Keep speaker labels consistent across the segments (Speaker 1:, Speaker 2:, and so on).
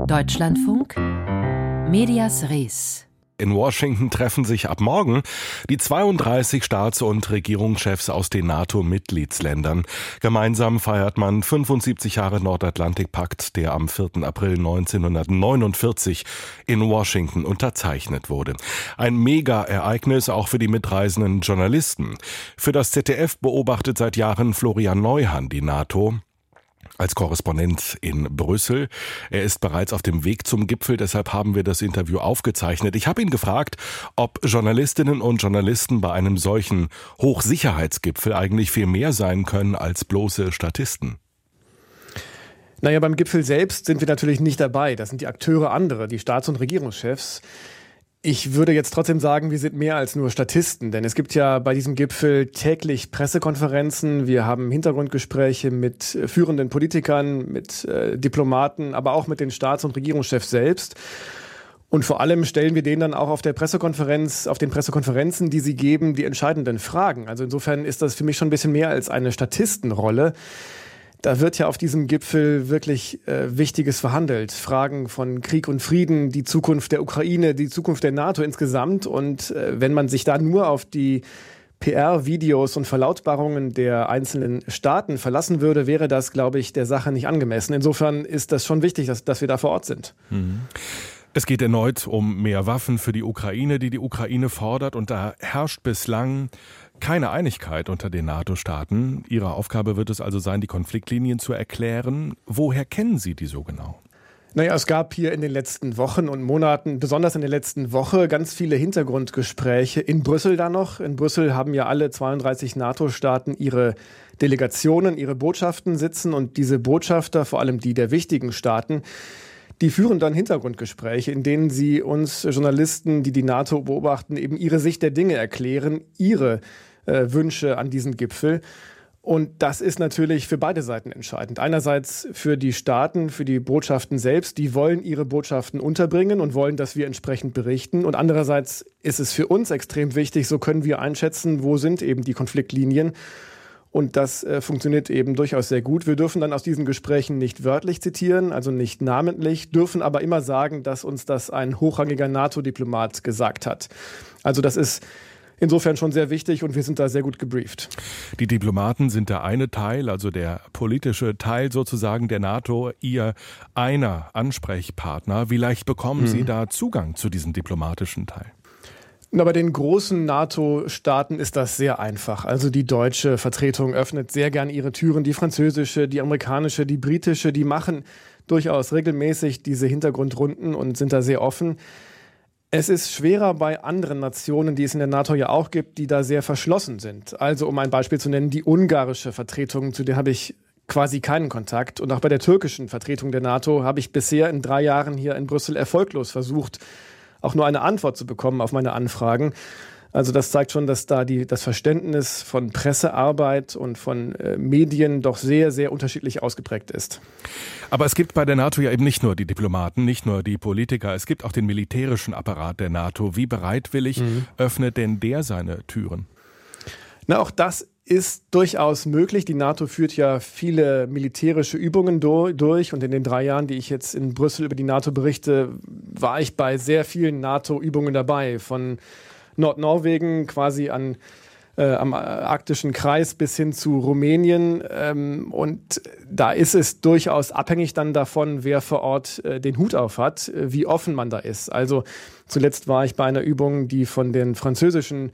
Speaker 1: Deutschlandfunk Medias Res.
Speaker 2: In Washington treffen sich ab morgen die 32 Staats- und Regierungschefs aus den NATO-Mitgliedsländern. Gemeinsam feiert man 75 Jahre Nordatlantikpakt, der am 4. April 1949 in Washington unterzeichnet wurde. Ein Mega-Ereignis auch für die mitreisenden Journalisten. Für das ZDF beobachtet seit Jahren Florian Neuhan die NATO als Korrespondent in Brüssel. Er ist bereits auf dem Weg zum Gipfel, deshalb haben wir das Interview aufgezeichnet. Ich habe ihn gefragt, ob Journalistinnen und Journalisten bei einem solchen Hochsicherheitsgipfel eigentlich viel mehr sein können als bloße Statisten.
Speaker 3: Naja, beim Gipfel selbst sind wir natürlich nicht dabei. Das sind die Akteure andere, die Staats- und Regierungschefs. Ich würde jetzt trotzdem sagen, wir sind mehr als nur Statisten, denn es gibt ja bei diesem Gipfel täglich Pressekonferenzen. Wir haben Hintergrundgespräche mit führenden Politikern, mit Diplomaten, aber auch mit den Staats- und Regierungschefs selbst. Und vor allem stellen wir denen dann auch auf den Pressekonferenzen, die sie geben, die entscheidenden Fragen. Also insofern ist das für mich schon ein bisschen mehr als eine Statistenrolle. Da wird ja auf diesem Gipfel wirklich Wichtiges verhandelt. Fragen von Krieg und Frieden, die Zukunft der Ukraine, die Zukunft der NATO insgesamt. Und wenn man sich da nur auf die PR-Videos und Verlautbarungen der einzelnen Staaten verlassen würde, wäre das, glaube ich, der Sache nicht angemessen. Insofern ist das schon wichtig, dass wir da vor Ort sind.
Speaker 2: Mhm. Es geht erneut um mehr Waffen für die Ukraine, die Ukraine fordert. Und da herrscht bislang keine Einigkeit unter den NATO-Staaten. Ihre Aufgabe wird es also sein, die Konfliktlinien zu erklären. Woher kennen Sie die so genau?
Speaker 3: Naja, es gab hier in den letzten Wochen und Monaten, besonders in der letzten Woche, ganz viele Hintergrundgespräche in Brüssel da noch. In Brüssel haben ja alle 32 NATO-Staaten ihre Delegationen, ihre Botschaften sitzen. Und diese Botschafter, vor allem die der wichtigen Staaten, die führen dann Hintergrundgespräche, in denen sie uns Journalisten, die die NATO beobachten, eben ihre Sicht der Dinge erklären, ihre Wünsche an diesen Gipfel. Und das ist natürlich für beide Seiten entscheidend. Einerseits für die Staaten, für die Botschaften selbst, die wollen ihre Botschaften unterbringen und wollen, dass wir entsprechend berichten. Und andererseits ist es für uns extrem wichtig, so können wir einschätzen, wo sind eben die Konfliktlinien. Und das funktioniert eben durchaus sehr gut. Wir dürfen dann aus diesen Gesprächen nicht wörtlich zitieren, also nicht namentlich, dürfen aber immer sagen, dass uns das ein hochrangiger NATO-Diplomat gesagt hat. Also das ist insofern schon sehr wichtig und wir sind da sehr gut gebrieft.
Speaker 2: Die Diplomaten sind der eine Teil, also der politische Teil sozusagen der NATO, Ihr einer Ansprechpartner. Wie leicht bekommen Sie da Zugang zu diesem diplomatischen Teil?
Speaker 3: Na, bei den großen NATO-Staaten ist das sehr einfach. Also die deutsche Vertretung öffnet sehr gern ihre Türen, die französische, die amerikanische, die britische, die machen durchaus regelmäßig diese Hintergrundrunden und sind da sehr offen. Es ist schwerer bei anderen Nationen, die es in der NATO ja auch gibt, die da sehr verschlossen sind. Also um ein Beispiel zu nennen, die ungarische Vertretung, zu der habe ich quasi keinen Kontakt. Und auch bei der türkischen Vertretung der NATO habe ich bisher in 3 Jahren hier in Brüssel erfolglos versucht, auch nur eine Antwort zu bekommen auf meine Anfragen. Also das zeigt schon, dass da das Verständnis von Pressearbeit und von Medien doch sehr, sehr unterschiedlich ausgeprägt ist.
Speaker 2: Aber es gibt bei der NATO ja eben nicht nur die Diplomaten, nicht nur die Politiker, es gibt auch den militärischen Apparat der NATO. Wie bereitwillig öffnet denn der seine Türen?
Speaker 3: Na, auch das ist durchaus möglich. Die NATO führt ja viele militärische Übungen durch und in den 3 Jahren, die ich jetzt in Brüssel über die NATO berichte, war ich bei sehr vielen NATO-Übungen dabei, von Nordnorwegen quasi am arktischen Kreis bis hin zu Rumänien. Und da ist es durchaus abhängig dann davon, wer vor Ort den Hut auf hat, wie offen man da ist. Also zuletzt war ich bei einer Übung, die von der französischen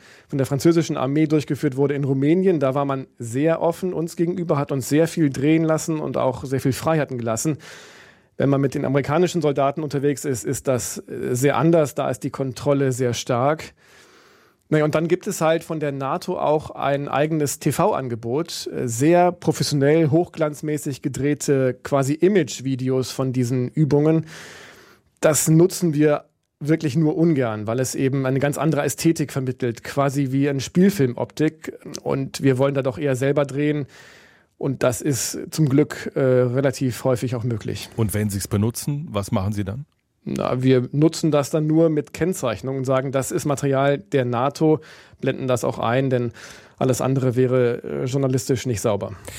Speaker 3: Armee durchgeführt wurde in Rumänien. Da war man sehr offen uns gegenüber, hat uns sehr viel drehen lassen und auch sehr viel Freiheiten gelassen. Wenn man mit den amerikanischen Soldaten unterwegs ist, ist das sehr anders. Da ist die Kontrolle sehr stark. Naja, und dann gibt es halt von der NATO auch ein eigenes TV-Angebot, sehr professionell, hochglanzmäßig gedrehte quasi Image-Videos von diesen Übungen. Das nutzen wir wirklich nur ungern, weil es eben eine ganz andere Ästhetik vermittelt, quasi wie eine Spielfilmoptik. Und wir wollen da doch eher selber drehen. Und das ist zum Glück relativ häufig auch möglich.
Speaker 2: Und wenn Sie es benutzen, was machen Sie dann?
Speaker 3: Na, wir nutzen das dann nur mit Kennzeichnung und sagen, das ist Material der NATO, blenden das auch ein, denn alles andere wäre journalistisch nicht sauber.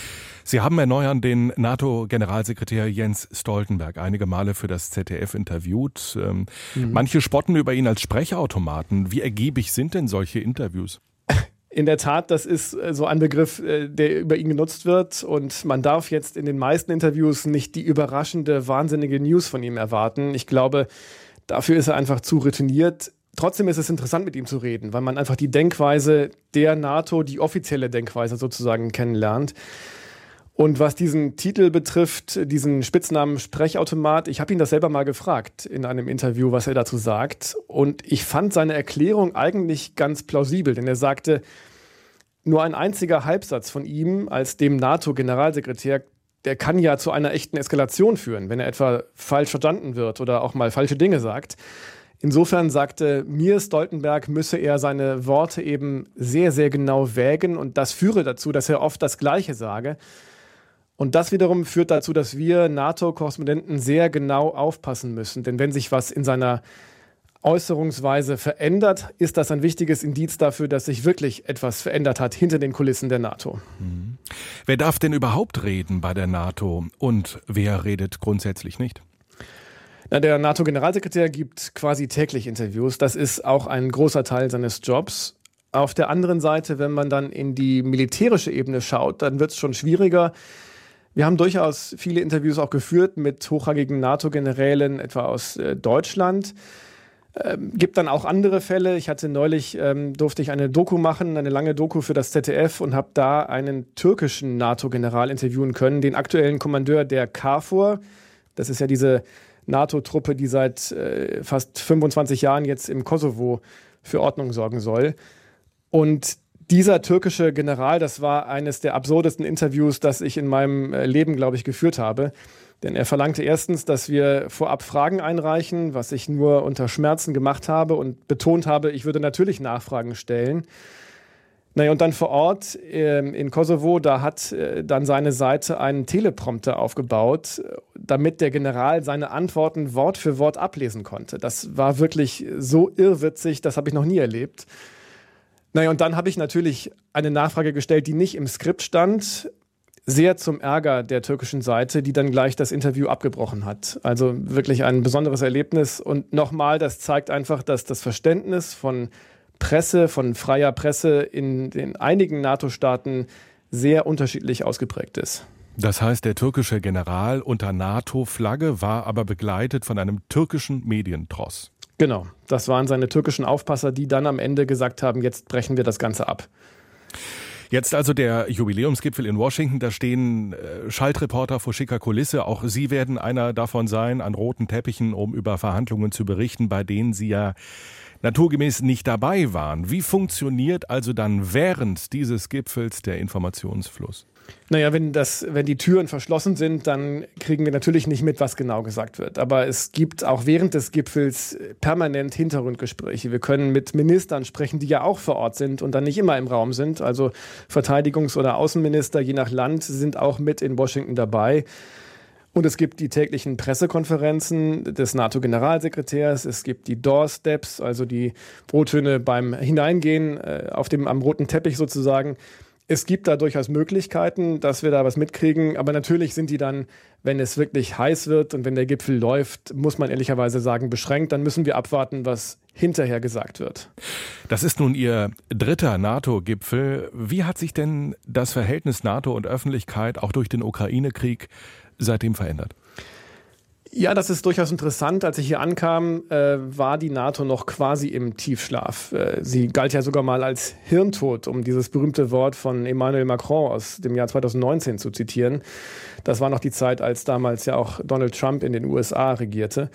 Speaker 2: Sie haben erneuern den NATO-Generalsekretär Jens Stoltenberg einige Male für das ZDF interviewt. Manche spotten über ihn als Sprechautomaten. Wie ergiebig sind denn solche Interviews?
Speaker 3: In der Tat, das ist so ein Begriff, der über ihn genutzt wird. Und man darf jetzt in den meisten Interviews nicht die überraschende, wahnsinnige News von ihm erwarten. Ich glaube, dafür ist er einfach zu routiniert. Trotzdem ist es interessant, mit ihm zu reden, weil man einfach die Denkweise der NATO, die offizielle Denkweise sozusagen kennenlernt. Und was diesen Titel betrifft, diesen Spitznamen Sprechautomat, ich habe ihn das selber mal gefragt in einem Interview, was er dazu sagt. Und ich fand seine Erklärung eigentlich ganz plausibel, denn er sagte, nur ein einziger Halbsatz von ihm als dem NATO-Generalsekretär, der kann ja zu einer echten Eskalation führen, wenn er etwa falsch verstanden wird oder auch mal falsche Dinge sagt. Insofern sagte mir Stoltenberg, müsse er seine Worte eben sehr, sehr genau wägen und das führe dazu, dass er oft das Gleiche sage. Und das wiederum führt dazu, dass wir NATO-Korrespondenten sehr genau aufpassen müssen. Denn wenn sich was in seiner Äußerungsweise verändert, ist das ein wichtiges Indiz dafür, dass sich wirklich etwas verändert hat hinter den Kulissen der NATO.
Speaker 2: Wer darf denn überhaupt reden bei der NATO und wer redet grundsätzlich nicht?
Speaker 3: Na, der NATO-Generalsekretär gibt quasi täglich Interviews. Das ist auch ein großer Teil seines Jobs. Auf der anderen Seite, wenn man dann in die militärische Ebene schaut, dann wird es schon schwieriger. Wir haben durchaus viele Interviews auch geführt mit hochrangigen NATO-Generälen, etwa aus Deutschland. Gibt dann auch andere Fälle. Ich hatte neulich, durfte ich eine Doku machen, eine lange Doku für das ZDF und habe da einen türkischen NATO-General interviewen können, den aktuellen Kommandeur der KFOR. Das ist ja diese NATO-Truppe, die seit fast 25 Jahren jetzt im Kosovo für Ordnung sorgen soll. Und dieser türkische General, das war eines der absurdesten Interviews, das ich in meinem Leben, glaube ich, geführt habe. Denn er verlangte erstens, dass wir vorab Fragen einreichen, was ich nur unter Schmerzen gemacht habe und betont habe, ich würde natürlich Nachfragen stellen. Naja, und dann vor Ort in Kosovo, da hat dann seine Seite einen Teleprompter aufgebaut, damit der General seine Antworten Wort für Wort ablesen konnte. Das war wirklich so irrwitzig, das habe ich noch nie erlebt. Naja, und dann habe ich natürlich eine Nachfrage gestellt, die nicht im Skript stand, sehr zum Ärger der türkischen Seite, die dann gleich das Interview abgebrochen hat. Also wirklich ein besonderes Erlebnis. Und nochmal, das zeigt einfach, dass das Verständnis von Presse, von freier Presse in den einigen NATO-Staaten sehr unterschiedlich ausgeprägt ist.
Speaker 2: Das heißt, der türkische General unter NATO-Flagge war aber begleitet von einem türkischen Medientross.
Speaker 3: Genau, das waren seine türkischen Aufpasser, die dann am Ende gesagt haben, jetzt brechen wir das Ganze ab.
Speaker 2: Jetzt also der Jubiläumsgipfel in Washington, da stehen Schaltreporter vor schicker Kulisse. Auch Sie werden einer davon sein, an roten Teppichen, um über Verhandlungen zu berichten, bei denen Sie ja naturgemäß nicht dabei waren. Wie funktioniert also dann während dieses Gipfels der Informationsfluss?
Speaker 3: Naja, wenn die Türen verschlossen sind, dann kriegen wir natürlich nicht mit, was genau gesagt wird. Aber es gibt auch während des Gipfels permanent Hintergrundgespräche. Wir können mit Ministern sprechen, die ja auch vor Ort sind und dann nicht immer im Raum sind. Also Verteidigungs- oder Außenminister, je nach Land, sind auch mit in Washington dabei. Und es gibt die täglichen Pressekonferenzen des NATO-Generalsekretärs. Es gibt die Doorsteps, also die O-Töne beim Hineingehen am roten Teppich sozusagen. Es gibt da durchaus Möglichkeiten, dass wir da was mitkriegen, aber natürlich sind die dann, wenn es wirklich heiß wird und wenn der Gipfel läuft, muss man ehrlicherweise sagen, beschränkt. Dann müssen wir abwarten, was hinterher gesagt wird.
Speaker 2: Das ist nun Ihr dritter NATO-Gipfel. Wie hat sich denn das Verhältnis NATO und Öffentlichkeit auch durch den Ukraine-Krieg seitdem verändert?
Speaker 3: Ja, das ist durchaus interessant. Als ich hier ankam, war die NATO noch quasi im Tiefschlaf. Sie galt ja sogar mal als hirntot, um dieses berühmte Wort von Emmanuel Macron aus dem Jahr 2019 zu zitieren. Das war noch die Zeit, als damals ja auch Donald Trump in den USA regierte.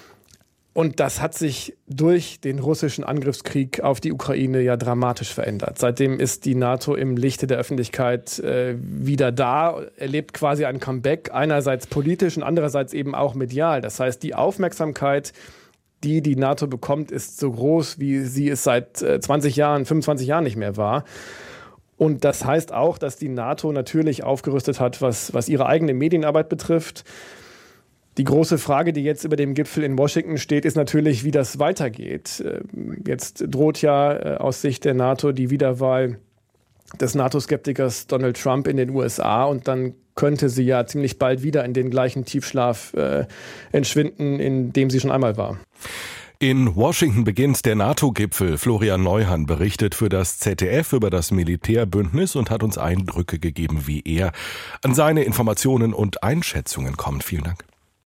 Speaker 3: Und das hat sich durch den russischen Angriffskrieg auf die Ukraine ja dramatisch verändert. Seitdem ist die NATO im Lichte der Öffentlichkeit wieder da, erlebt quasi ein Comeback, einerseits politisch und andererseits eben auch medial. Das heißt, die Aufmerksamkeit, die die NATO bekommt, ist so groß, wie sie es seit 20 Jahren, 25 Jahren nicht mehr war. Und das heißt auch, dass die NATO natürlich aufgerüstet hat, was ihre eigene Medienarbeit betrifft. Die große Frage, die jetzt über dem Gipfel in Washington steht, ist natürlich, wie das weitergeht. Jetzt droht ja aus Sicht der NATO die Wiederwahl des NATO-Skeptikers Donald Trump in den USA und dann könnte sie ja ziemlich bald wieder in den gleichen Tiefschlaf entschwinden, in dem sie schon einmal war.
Speaker 2: In Washington beginnt der NATO-Gipfel. Florian Neuhan berichtet für das ZDF über das Militärbündnis und hat uns Eindrücke gegeben, wie er an seine Informationen und Einschätzungen kommt. Vielen Dank.